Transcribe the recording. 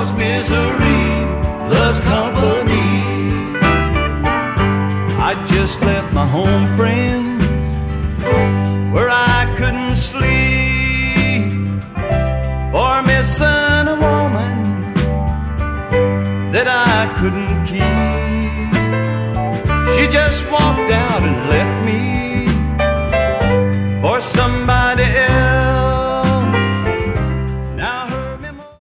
'cause misery loves company. I just left my home friends where I couldn't sleep for missing a woman that I couldn't keep. She just walked out and left